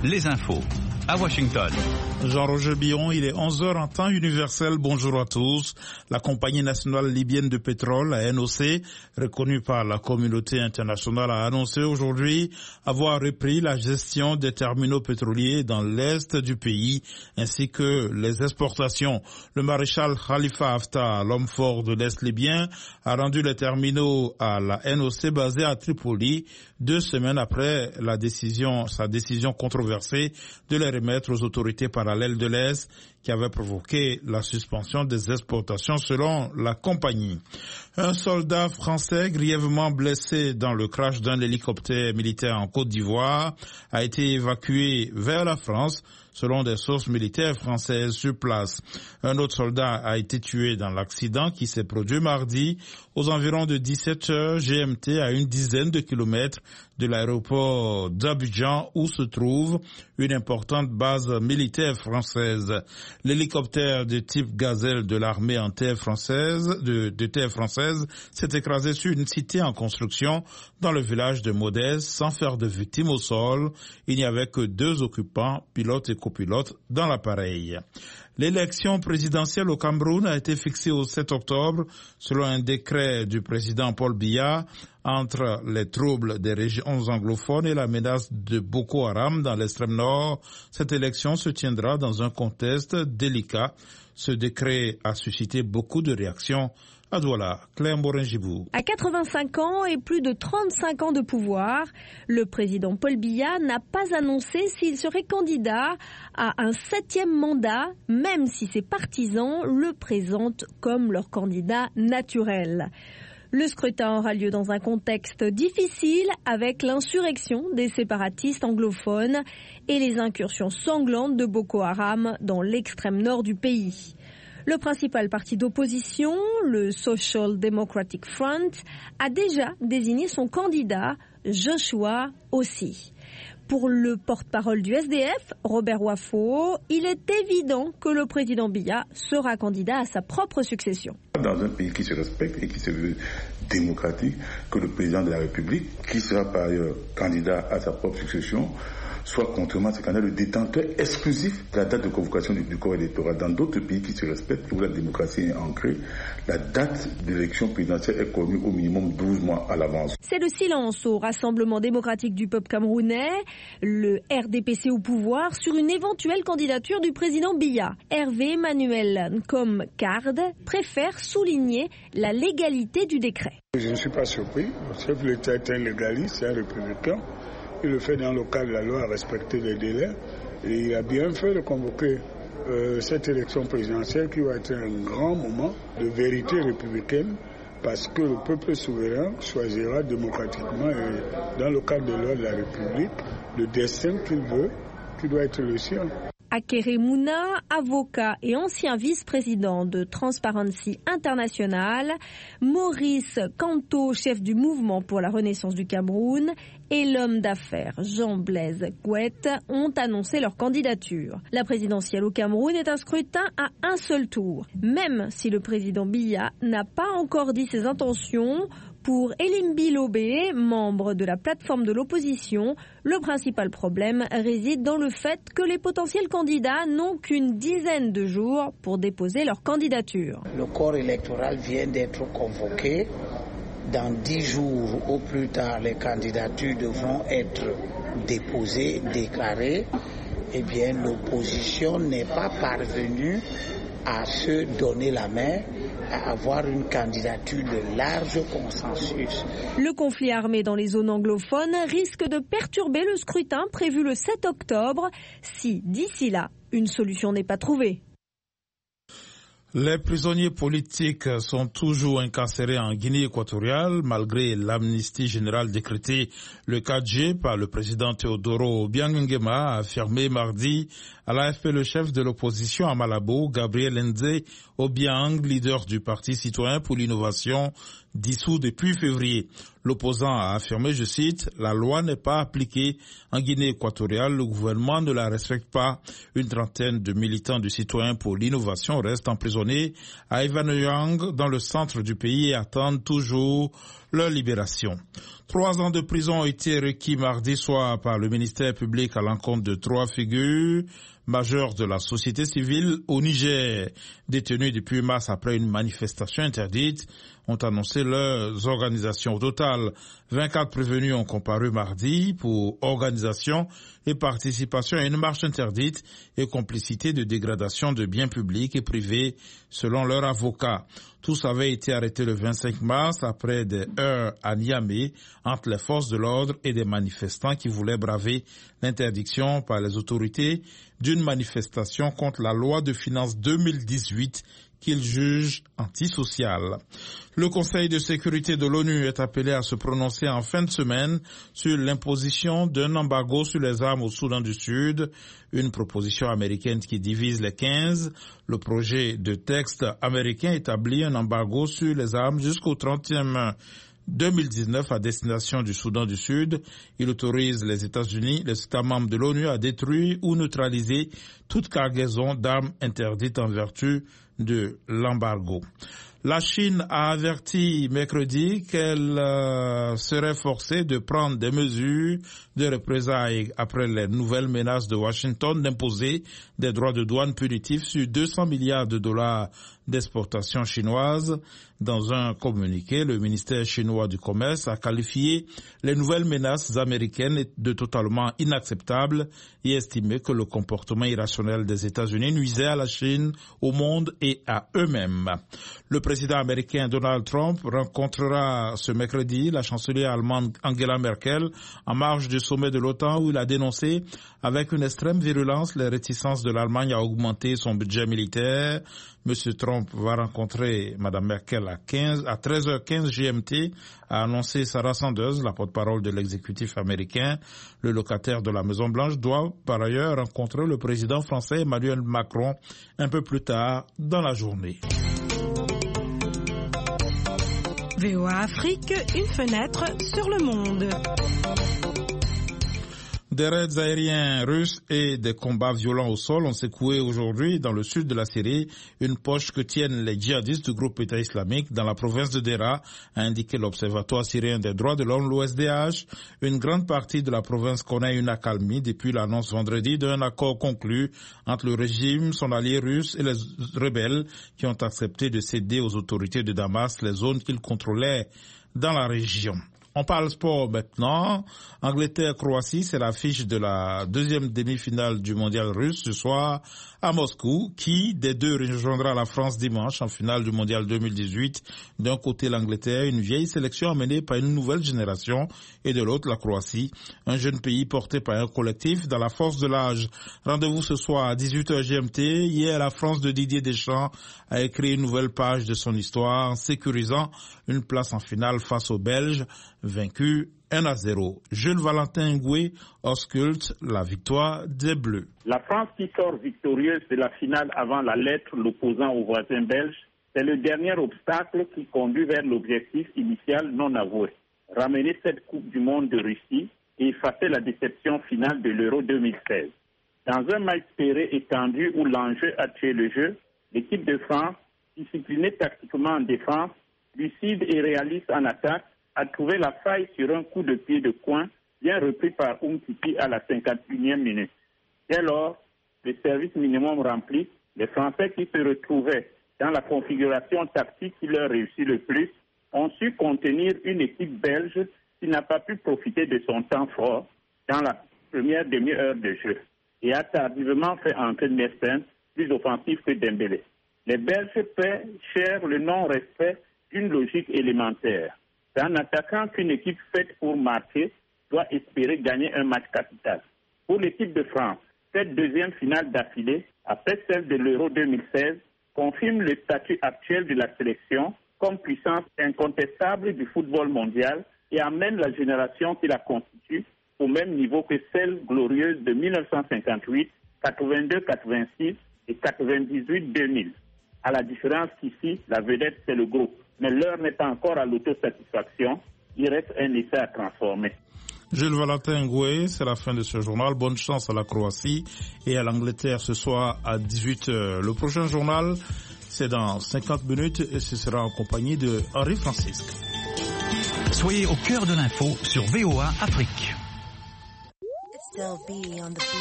les infos à Washington. Jean-Roger Billon, il est 11h en temps universel. Bonjour à tous. La compagnie nationale libyenne de pétrole, la NOC, reconnue par la communauté internationale, a annoncé aujourd'hui avoir repris la gestion des terminaux pétroliers dans l'est du pays, ainsi que les exportations. Le maréchal Khalifa Haftar, l'homme fort de l'est libyen, a rendu les terminaux à la NOC basée à Tripoli 2 semaines après sa décision controversée de les remettre aux autorités parallèles de l'Est qui avait provoqué la suspension des exportations selon la compagnie. Un soldat français grièvement blessé dans le crash d'un hélicoptère militaire en Côte d'Ivoire a été évacué vers la France selon des sources militaires françaises sur place. Un autre soldat a été tué dans l'accident qui s'est produit mardi aux environs de 17h GMT à une dizaine de kilomètres de l'aéroport d'Abidjan où se trouve une importante base militaire française. L'hélicoptère de type Gazelle de l'armée en terre française, de terre française s'est écrasé sur une cité en construction dans le village de Modès sans faire de victimes au sol. Il n'y avait que 2 occupants, pilote et copilote, dans l'appareil. L'élection présidentielle au Cameroun a été fixée au 7 octobre selon un décret du président Paul Biya. Entre les troubles des régions anglophones et la menace de Boko Haram dans l'extrême nord, cette élection se tiendra dans un contexte délicat. Ce décret a suscité beaucoup de réactions. À Douala, Claire Morin-Gibou. À 85 ans et plus de 35 ans de pouvoir, le président Paul Biya n'a pas annoncé s'il serait candidat à un 7e mandat, même si ses partisans le présentent comme leur candidat naturel. Le scrutin aura lieu dans un contexte difficile avec l'insurrection des séparatistes anglophones et les incursions sanglantes de Boko Haram dans l'extrême nord du pays. Le principal parti d'opposition, le Social Democratic Front, a déjà désigné son candidat, Joshua Ossi. Pour le porte-parole du SDF, Robert Wafo, il est évident que le président Biya sera candidat à sa propre succession. Dans un pays qui se respecte et qui se veut démocratique, que le président de la République, qui sera par ailleurs candidat à sa propre succession, soit contrairement à ce candidat le détenteur exclusif de la date de convocation du corps électoral. Dans d'autres pays qui se respectent, où la démocratie est ancrée, la date d'élection présidentielle est connue au minimum 12 mois à l'avance. C'est le silence au Rassemblement démocratique du peuple camerounais, le RDPC au pouvoir, sur une éventuelle candidature du président Biya. Hervé Emmanuel Nkom Card préfère souligner la légalité du décret. Je ne suis pas surpris. Le chef de l'État est un légaliste, c'est un républicain. Il le fait dans le cadre de la loi à respecter les délais. Et il a bien fait de convoquer cette élection présidentielle qui va être un grand moment de vérité républicaine parce que le peuple souverain choisira démocratiquement et dans le cadre de loi de la République le destin qu'il veut, qui doit être le sien. Akere Mouna, avocat et ancien vice-président de Transparency International, Maurice Kanto, chef du mouvement pour la renaissance du Cameroun, et l'homme d'affaires Jean-Blaise Gouette ont annoncé leur candidature. La présidentielle au Cameroun est un scrutin à un seul tour, même si le président Biya n'a pas encore dit ses intentions. Pour Elimbi Lobé, membre de la plateforme de l'opposition, le principal problème réside dans le fait que les potentiels candidats n'ont qu'une dizaine de jours pour déposer leur candidature. Le corps électoral vient d'être convoqué. Dans 10 jours au plus tard, les candidatures devront être déposées, déclarées. Eh bien, l'opposition n'est pas parvenue à se donner la main, à avoir une candidature de large consensus. Le conflit armé dans les zones anglophones risque de perturber le scrutin prévu le 7 octobre si, d'ici là, une solution n'est pas trouvée. Les prisonniers politiques sont toujours incarcérés en Guinée équatoriale malgré l'amnistie générale décrétée le 4 juillet par le président Teodoro Obiang Nguema, a affirmé mardi à l'AFP le chef de l'opposition à Malabo, Gabriel Ndze Obiang, leader du Parti citoyen pour l'innovation, dissous depuis février. L'opposant a affirmé, je cite, « La loi n'est pas appliquée en Guinée équatoriale, le gouvernement ne la respecte pas. » Une trentaine de militants du citoyen pour l'innovation restent emprisonnés à Evanyoang dans le centre du pays et attendent toujours leur libération. 3 ans de prison ont été requis mardi soir par le ministère public à l'encontre de 3 figures majeures de la société civile au Niger. Détenus depuis mars après une manifestation interdite, ont annoncé leurs organisations. Au total, 24 prévenus ont comparu mardi pour organisation et participation à une marche interdite et complicité de dégradation de biens publics et privés, selon leur avocat. Tous avaient été arrêtés le 25 mars après des heurts à Niamey entre les forces de l'ordre et des manifestants qui voulaient braver l'interdiction par les autorités d'une manifestation contre la loi de finances 2018 qu'ils jugent antisociale. Le Conseil de sécurité de l'ONU est appelé à se prononcer en fin de semaine sur l'imposition d'un embargo sur les armes au Soudan du Sud, une proposition américaine qui divise les 15. Le projet de texte américain établit un embargo sur les armes jusqu'au 30e 2019 à destination du Soudan du Sud. Il autorise les États-Unis, les États membres de l'ONU à détruire ou neutraliser toute cargaison d'armes interdites en vertu de l'embargo. La Chine a averti mercredi qu'elle serait forcée de prendre des mesures de représailles après les nouvelles menaces de Washington d'imposer des droits de douane punitifs sur 200 milliards de dollars d'exportations chinoises. Dans un communiqué, le ministère chinois du Commerce a qualifié les nouvelles menaces américaines de totalement inacceptables et estimé que le comportement irrationnel des États-Unis nuisait à la Chine, au monde et à eux-mêmes. Le président américain Donald Trump rencontrera ce mercredi la chancelière allemande Angela Merkel en marge du sommet de l'OTAN où il a dénoncé avec une extrême virulence les réticences de l'Allemagne à augmenter son budget militaire. Monsieur Trump va rencontrer Madame Merkel à 13h15 GMT, a annoncé Sarah Sanders, la porte-parole de l'exécutif américain. Le locataire de la Maison-Blanche doit par ailleurs rencontrer le président français Emmanuel Macron un peu plus tard dans la journée. VOA Afrique, une fenêtre sur le monde. Des raids aériens russes et des combats violents au sol ont secoué aujourd'hui dans le sud de la Syrie une poche que tiennent les djihadistes du groupe État islamique dans la province de Dera, a indiqué l'Observatoire syrien des droits de l'homme, l'OSDH. Une grande partie de la province connaît une accalmie depuis l'annonce vendredi d'un accord conclu entre le régime, son allié russe et les rebelles qui ont accepté de céder aux autorités de Damas les zones qu'ils contrôlaient dans la région. On parle sport maintenant. Angleterre-Croatie, c'est l'affiche de la deuxième demi-finale du mondial russe ce soir à Moscou. Qui des deux rejoindra la France dimanche en finale du mondial 2018? D'un côté l'Angleterre, une vieille sélection amenée par une nouvelle génération, et de l'autre la Croatie, un jeune pays porté par un collectif dans la force de l'âge. Rendez-vous ce soir à 18h GMT. Hier, la France de Didier Deschamps a écrit une nouvelle page de son histoire en sécurisant une place en finale face aux Belges, vaincu 1-0. Jules Valentin Ngoué ausculte la victoire des Bleus. La France qui sort victorieuse de la finale avant la lettre l'opposant aux voisins belges, c'est le dernier obstacle qui conduit vers l'objectif initial non avoué. Ramener cette Coupe du Monde de Russie et effacer la déception finale de l'Euro 2016. Dans un match serré et tendu où l'enjeu a tué le jeu, l'équipe de France, disciplinée tactiquement en défense, lucide et réaliste en attaque, a trouvé la faille sur un coup de pied de coin bien repris par Umtiti à la 51e minute. Dès lors, le service minimum rempli, les Français qui se retrouvaient dans la configuration tactique qui leur réussit le plus ont su contenir une équipe belge qui n'a pas pu profiter de son temps fort dans la première demi-heure de jeu et a tardivement fait entrer Mertens, plus offensif que Dembélé. Les Belges paient cher le non-respect d'une logique élémentaire. C'est en attaquant qu'une équipe faite pour marquer doit espérer gagner un match capital. Pour l'équipe de France, cette deuxième finale d'affilée, après celle de l'Euro 2016, confirme le statut actuel de la sélection comme puissance incontestable du football mondial et amène la génération qui la constitue au même niveau que celle glorieuse de 1958, 82-86 et 98-2000. À la différence qu'ici, la vedette, c'est le groupe. Mais l'heure n'est pas encore à l'autosatisfaction. Il reste un essai à transformer. Jules Valentin Ngoué, c'est la fin de ce journal. Bonne chance à la Croatie et à l'Angleterre ce soir à 18h. Le prochain journal, c'est dans 50 minutes et ce sera en compagnie de Henri Francisque. Soyez au cœur de l'info sur VOA Afrique.